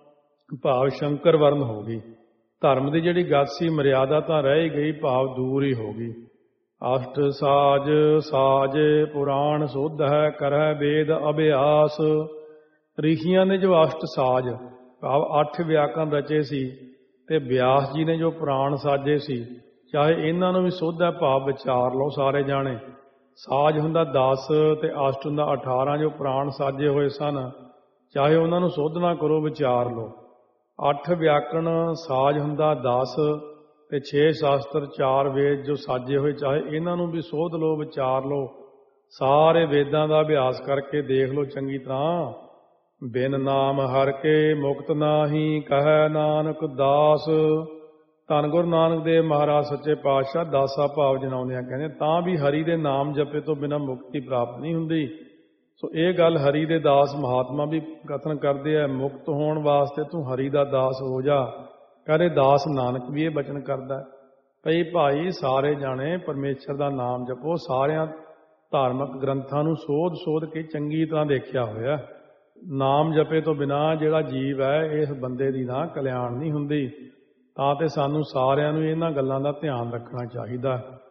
ਭਾਵ ਸ਼ੰਕਰ ਵਰਨ ਹੋ ਗਈ। ਧਰਮ ਦੀ ਜਿਹੜੀ ਗਤ ਸੀ ਮਰਿਆਦਾ ਤਾਂ ਰਹਿ ਹੀ ਗਈ, ਭਾਵ ਦੂਰ ਹੀ ਹੋ ਗਈ। ਅਸ਼ਟ ਸਾਜ ਸਾਜ ਪੁਰਾਣ ਸੁਧ ਹੈ ਕਰਹਿ ਵੇਦ ਅਭਿਆਸ। ਰਿਸ਼ੀਆਂ ਨੇ ਜੋ ਅਸ਼ਟ ਸਾਜ ਭਾਵ 8 ਵਿਆਕਰਨ ਰਚੇ ਸੀ, ਤੇ ਵਿਆਸ ਜੀ ਨੇ ਜੋ ਪੁਰਾਣ ਸਾਜੇ ਸੀ, ਚਾਹੇ ਇਹਨਾਂ ਨੂੰ ਵੀ ਸੁਧ ਹੈ ਭਾਵ ਵਿਚਾਰ ਲਓ ਸਾਰੇ ਜਾਣੇ। ਸਾਜ ਹੁੰਦਾ 10 ਤੇ ਅਸ਼ਟ ਹੁੰਦਾ 18, ਜੋ ਪੁਰਾਣ ਸਾਜੇ ਹੋਏ ਸਨ, ਚਾਹੇ ਉਹਨਾਂ ਨੂੰ ਸੁਧ ਨਾ ਕਰੋ, ਵਿਚਾਰ ਲਓ। 8 ਵਿਆਕਰਨ ਸਾਜ ਹੁੰਦਾ 10 ਤੇ 6 ਸ਼ਾਸਤਰ 4 ਵੇਦ ਜੋ ਸਾਜੇ ਹੋਏ, ਚਾਹੇ ਇਹਨਾਂ ਨੂੰ ਵੀ ਸੋਧ ਲਓ, ਵਿਚਾਰ ਲਓ। ਸਾਰੇ ਵੇਦਾਂ ਦਾ ਅਭਿਆਸ ਕਰਕੇ ਦੇਖ ਲਓ ਚੰਗੀ ਤਰ੍ਹਾਂ। ਬਿਨ ਨਾਮ ਹਰਿ ਕੇ ਮੁਕਤ ਨਾਹੀ ਕਹੈ ਨਾਨਕ ਦਾਸ। ਧੰਨ ਗੁਰੂ ਨਾਨਕ ਦੇਵ ਮਹਾਰਾਜ ਸੱਚੇ ਪਾਤਸ਼ਾਹ ਦਾਸਾ ਭਾਵ ਜਨਾਉਂਦਿਆਂ ਕਹਿੰਦੇ, ਤਾਂ ਵੀ ਹਰੀ ਦੇ ਨਾਮ ਜਪੇ ਤੋਂ ਬਿਨਾਂ ਮੁਕਤੀ ਪ੍ਰਾਪਤ ਨਹੀਂ ਹੁੰਦੀ। ਸੋ ਇਹ ਗੱਲ ਹਰੀ ਦੇ ਦਾਸ ਮਹਾਤਮਾ ਵੀ ਕਥਨ ਕਰਦੇ ਆ, ਮੁਕਤ ਹੋਣ ਵਾਸਤੇ ਤੂੰ ਹਰੀ ਦਾ ਦਾਸ ਹੋ ਜਾ। ਕਹਿੰਦੇ ਦਾਸ ਨਾਨਕ ਵੀ ਇਹ ਬਚਨ ਕਰਦਾ ਭਈ ਭਾਈ ਸਾਰੇ ਜਾਣੇ ਪਰਮੇਸ਼ਰ ਦਾ ਨਾਮ ਜਪੋ। ਸਾਰਿਆਂ ਧਾਰਮਿਕ ਗ੍ਰੰਥਾਂ ਨੂੰ ਸੋਧ ਕੇ ਚੰਗੀ ਤਰ੍ਹਾਂ ਦੇਖਿਆ ਹੋਇਆ। ਨਾਮ ਜਪੇ ਤੋਂ ਬਿਨਾਂ ਜਿਹੜਾ ਜੀਵ ਹੈ, ਇਸ ਬੰਦੇ ਦੀ ਨਾ ਕਲਿਆਣ ਨਹੀਂ ਹੁੰਦੀ। ਤਾਂ ਤੇ ਸਾਨੂੰ ਸਾਰਿਆਂ ਨੂੰ ਇਹਨਾਂ ਗੱਲਾਂ ਦਾ ਧਿਆਨ ਰੱਖਣਾ ਚਾਹੀਦਾ।